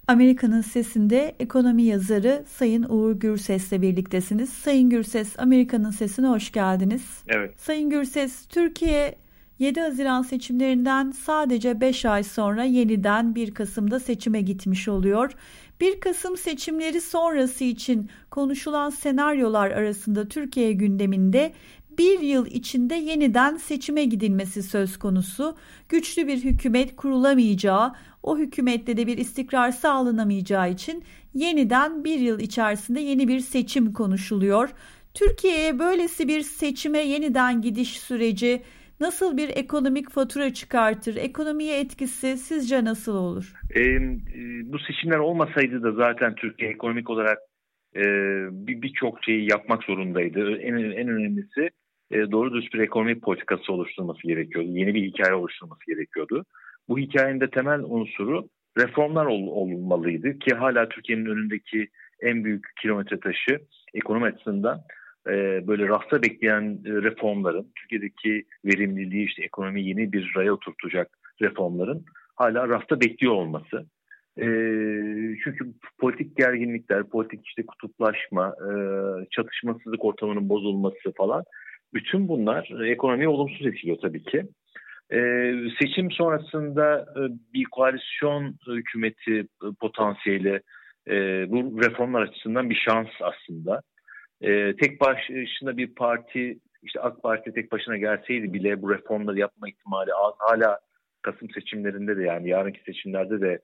Amerika'nın Sesi'nde ekonomi yazarı Sayın Uğur Gürses'le birliktesiniz. Sayın Gürses, Amerika'nın Sesi'ne hoş geldiniz. Evet. Sayın Gürses, Türkiye 7 Haziran seçimlerinden sadece 5 ay sonra yeniden 1 Kasım'da seçime gitmiş oluyor. 1 Kasım seçimleri sonrası için konuşulan senaryolar arasında Türkiye gündeminde bir yıl içinde yeniden seçime gidilmesi söz konusu. Güçlü bir hükümet kurulamayacağı, o hükümette de bir istikrar sağlanamayacağı için yeniden bir yıl içerisinde yeni bir seçim konuşuluyor. Türkiye'ye böylesi bir seçime yeniden gidiş süreci nasıl bir ekonomik fatura çıkartır? Ekonomiye etkisi sizce nasıl olur? Bu seçimler olmasaydı da zaten Türkiye ekonomik olarak birçok şeyi yapmak zorundaydı. En önemlisi doğru dürüst bir ekonomi politikası oluşturulması gerekiyordu. Yeni bir hikaye oluşturulması gerekiyordu. Bu hikayenin de temel unsuru reformlar olmalıydı ki hala Türkiye'nin önündeki en büyük kilometre taşı ekonomi açısından böyle rafta bekleyen reformların, Türkiye'deki verimliliği, işte ekonomiyi yeni bir raya oturtacak reformların hala rafta bekliyor olması. Çünkü politik gerginlikler, politik işte kutuplaşma, çatışmasızlık ortamının bozulması falan, bütün bunlar ekonomiyi olumsuz etkiliyor tabii ki. Seçim sonrasında bir koalisyon hükümeti potansiyeli bu reformlar açısından bir şans aslında. Tek başına bir parti, işte AK Parti tek başına gelseydi bile bu reformları yapma ihtimali az. Hala Kasım seçimlerinde de, yani yarınki seçimlerde de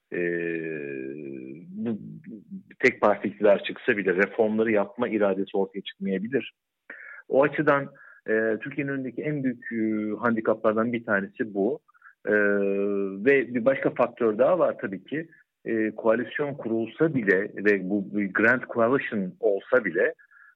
bu tek parti iktidar çıksa bile reformları yapma iradesi ortaya çıkmayabilir. O açıdan Türkiye'nin önündeki en büyük handikaplardan bir tanesi bu. Ve bir başka faktör daha var tabii ki. Koalisyon kurulsa bile ve bu bir Grand Coalition olsa bile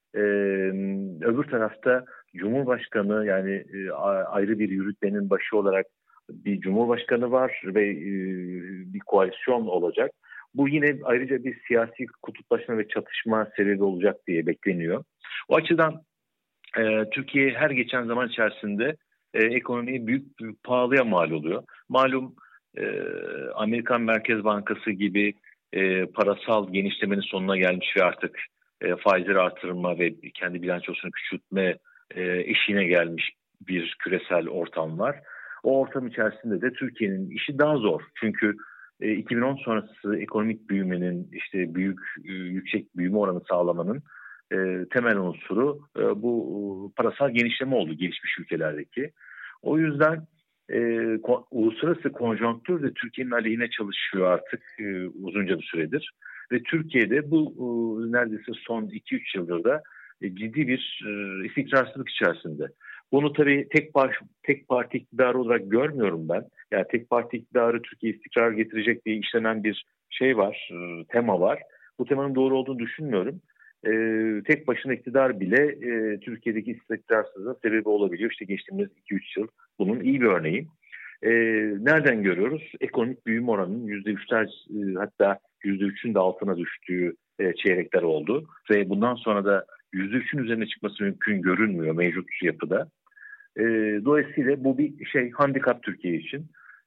öbür tarafta Cumhurbaşkanı, yani ayrı bir yürütmenin başı olarak bir Cumhurbaşkanı var ve bir koalisyon olacak. Bu yine ayrıca bir siyasi kutuplaşma ve çatışma sebebi olacak diye bekleniyor. O açıdan Türkiye her geçen zaman içerisinde ekonomiyi büyük pahalıya mal oluyor. Malum Amerikan Merkez Bankası gibi parasal genişlemenin sonuna gelmiş ve artık faizleri artırma ve kendi bilançosunu küçültme eşiğine gelmiş bir küresel ortam var. O ortam içerisinde de Türkiye'nin işi daha zor. Çünkü 2010 sonrası ekonomik büyümenin, işte yüksek büyüme oranı sağlamanın temel unsuru bu parasal genişleme oldu gelişmiş ülkelerdeki. O yüzden uluslararası konjonktür de Türkiye'nin aleyhine çalışıyor artık uzunca bir süredir. Ve Türkiye'de bu neredeyse son 2-3 yıldır da ciddi bir istikrarsızlık içerisinde. Bunu tabii tek parti iktidarı olarak görmüyorum ben. Yani tek parti iktidarı Türkiye istikrar getirecek diye işlenen bir şey var, tema var. Bu temanın doğru olduğunu düşünmüyorum. Tek başına iktidar bile Türkiye'deki istikrarsızlığın sebebi olabiliyor. İşte geçtiğimiz 2-3 yıl bunun iyi bir örneği. Nereden görüyoruz? Ekonomik büyüme oranının %3'ler, hatta %3'ün de altına düştüğü çeyrekler oldu. Ve bundan sonra da %3'ün üzerine çıkması mümkün görünmüyor mevcut yapıda. Dolayısıyla bu bir handikap Türkiye için.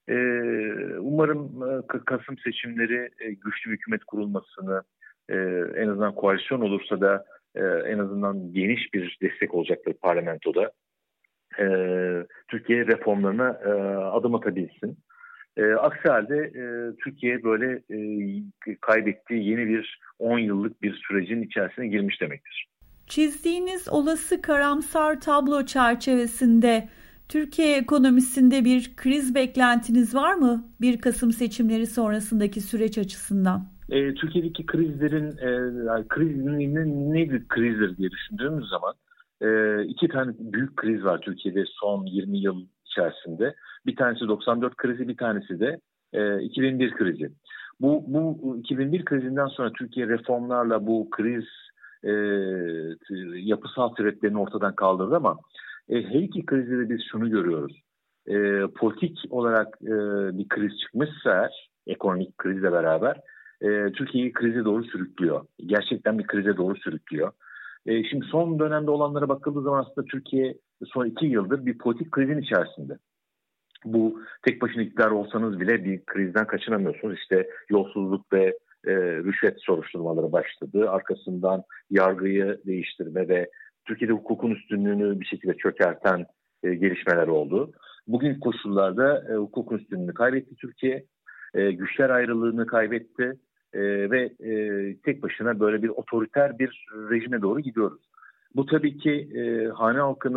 Umarım Kasım seçimleri güçlü bir hükümet kurulmasını, en azından koalisyon olursa da en azından geniş bir destek olacaktır parlamentoda. Türkiye reformlarına adım atabilsin. Aksi halde Türkiye böyle kaybettiği yeni bir 10 yıllık bir sürecin içerisine girmiş demektir. Çizdiğiniz olası karamsar tablo çerçevesinde Türkiye ekonomisinde bir kriz beklentiniz var mı 1 Kasım seçimleri sonrasındaki süreç açısından? Türkiye'deki krizlerin ne bir krizdir diye düşündüğümüz zaman 2 tane büyük kriz var Türkiye'de son 20 yıl içerisinde. Bir tanesi 94 krizi, bir tanesi de 2001 krizi. Bu 2001 krizinden sonra Türkiye reformlarla bu kriz yapısal sebeplerini ortadan kaldırdı ama her iki krizde de biz şunu görüyoruz. Politik olarak bir kriz çıkmışsa eğer, ekonomik krizle beraber Türkiye'yi krize doğru sürüklüyor. Gerçekten bir krize doğru sürüklüyor. Şimdi son dönemde olanlara bakıldığı zaman aslında Türkiye son 2 yıldır bir politik krizin içerisinde. Bu tek başına iktidar olsanız bile bir krizden kaçınamıyorsunuz. İşte yolsuzluk ve rüşvet soruşturmaları başladı. Arkasından yargıyı değiştirme ve Türkiye'de hukukun üstünlüğünü bir şekilde çökerten gelişmeler oldu. Bugün koşullarda hukukun üstünlüğünü kaybetti Türkiye. Güçler ayrılığını kaybetti ve tek başına böyle bir otoriter bir rejime doğru gidiyoruz. Bu tabii ki hane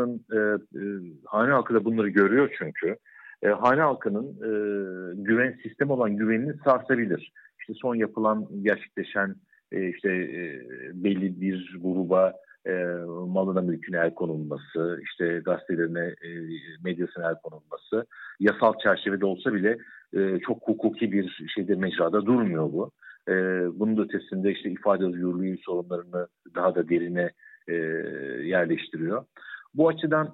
halkı da bunları görüyor çünkü. Hane halkının sistem olan güvenini sarsabilir. İşte son yapılan, gerçekleşen belli bir gruba malına mülküne el konulması, işte gazetelerine, medyasına el konulması, yasal çerçevede olsa bile çok hukuki bir mecrada durmuyor bu. Bunun da ötesinde işte ifade özgürlüğü sorunlarını daha da derine yerleştiriyor. Bu açıdan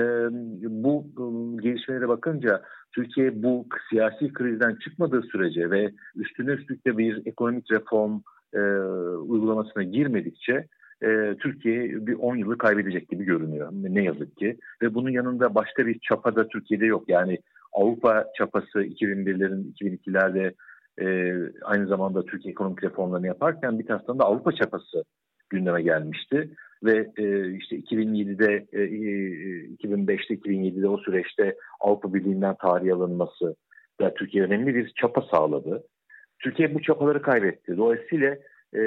bu gelişmelere bakınca Türkiye bu siyasi krizden çıkmadığı sürece ve üstüne üstlük de bir ekonomik reform uygulamasına girmedikçe Türkiye bir 10 yılı kaybedecek gibi görünüyor. Ne yazık ki. Ve bunun yanında başka bir çapa da Türkiye'de yok. Yani Avrupa çapası 2001'lerin, 2002'lerde aynı zamanda Türkiye ekonomik reformlarını yaparken bir taraftan da Avrupa çapası gündeme gelmişti. Ve işte 2007'de, 2005'te, 2007'de o süreçte Avrupa Birliği'nden tahliye alınması da Türkiye önemli bir çapa sağladı. Türkiye bu çapaları kaybetti. Dolayısıyla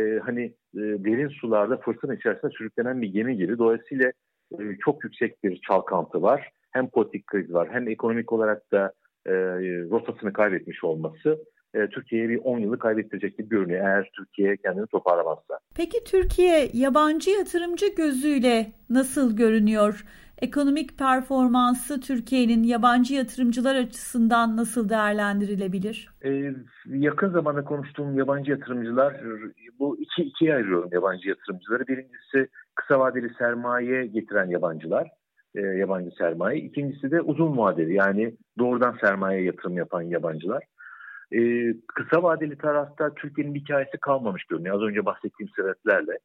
derin sularda fırtına içerisinde sürüklenen bir gemi gibi. Dolayısıyla çok yüksek bir çalkantı var. Hem politik kriz var, hem ekonomik olarak da rotasını kaybetmiş olması Türkiye'ye bir 10 yılı kaybettirecek gibi görünüyor eğer Türkiye kendini toparlamazsa. Peki Türkiye yabancı yatırımcı gözüyle nasıl görünüyor? Ekonomik performansı Türkiye'nin yabancı yatırımcılar açısından nasıl değerlendirilebilir? Yakın zamanda konuştuğum yabancı yatırımcılar, bu ikiye ayırıyorum yabancı yatırımcıları. Birincisi kısa vadeli sermaye getiren yabancılar, yabancı sermaye. İkincisi de uzun vadeli, yani doğrudan sermaye yatırım yapan yabancılar. Kısa vadeli tarafta Türkiye'nin bir hikayesi kalmamış görünüyor. Az önce bahsettiğim sebeplerle.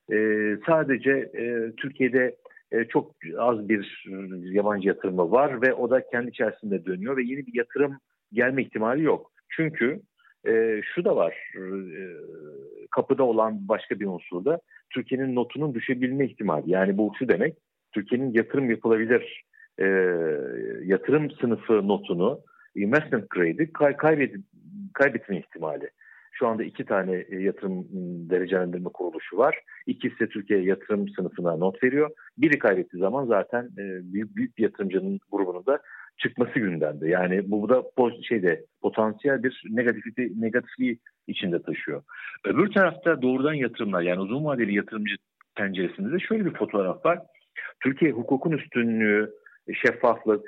Sadece Türkiye'de çok az bir yabancı yatırımı var ve o da kendi içerisinde dönüyor ve yeni bir yatırım gelme ihtimali yok. Çünkü şu da var, kapıda olan başka bir unsur da Türkiye'nin notunun düşebilme ihtimali. Yani bu şu demek, Türkiye'nin yatırım yapılabilir yatırım sınıfı notunu, investment grade'i kaybetme ihtimali. Şu anda 2 tane yatırım derecelendirme kuruluşu var. İkisi de Türkiye yatırım sınıfına not veriyor. Biri kaybettiği zaman zaten büyük bir yatırımcının grubunun da çıkması gündemde. Yani bu da potansiyel bir negatifliği içinde taşıyor. Öbür tarafta doğrudan yatırımlar, yani uzun vadeli yatırımcı penceresinde de şöyle bir fotoğraf var. Türkiye hukukun üstünlüğü, şeffaflık,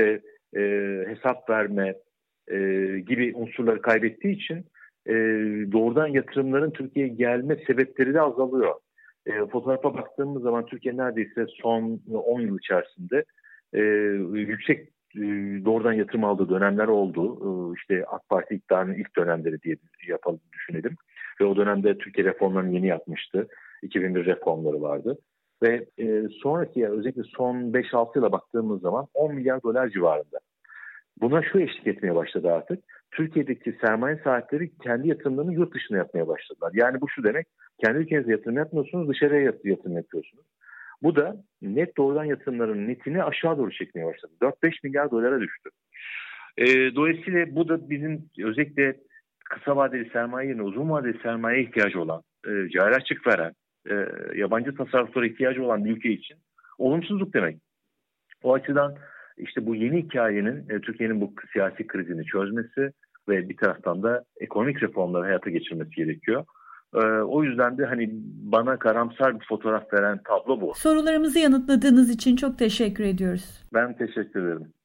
hesap verme gibi unsurları kaybettiği için doğrudan yatırımların Türkiye'ye gelme sebepleri de azalıyor. Fotoğrafa baktığımız zaman Türkiye neredeyse son 10 yıl içerisinde yüksek doğrudan yatırım aldığı dönemler oldu. AK Parti iktidarının ilk dönemleri diye düşünelim. Ve o dönemde Türkiye reformlarını yeni yapmıştı. 2001 reformları vardı. Ve sonraki, özellikle son 5-6 yıla baktığımız zaman 10 milyar dolar civarında. Buna şu eşlik etmeye başladı artık. Türkiye'deki sermaye sahipleri kendi yatırımlarını yurt dışına yapmaya başladılar. Yani bu şu demek, kendi ülkenize yatırım yapmıyorsunuz, dışarıya yatırım yapıyorsunuz. Bu da net doğrudan yatırımların netini aşağı doğru çekmeye başladı. 4-5 milyar dolara düştü. Dolayısıyla bu da bizim özellikle kısa vadeli sermaye yerine uzun vadeli sermaye ihtiyacı olan, cari açık veren, yabancı tasarruflara ihtiyacı olan bir ülke için olumsuzluk demek. O açıdan bu yeni hikayenin Türkiye'nin bu siyasi krizini çözmesi ve bir taraftan da ekonomik reformları hayata geçirmesi gerekiyor. O yüzden de bana karamsar bir fotoğraf veren tablo bu. Sorularımızı yanıtladığınız için çok teşekkür ediyoruz. Ben teşekkür ederim.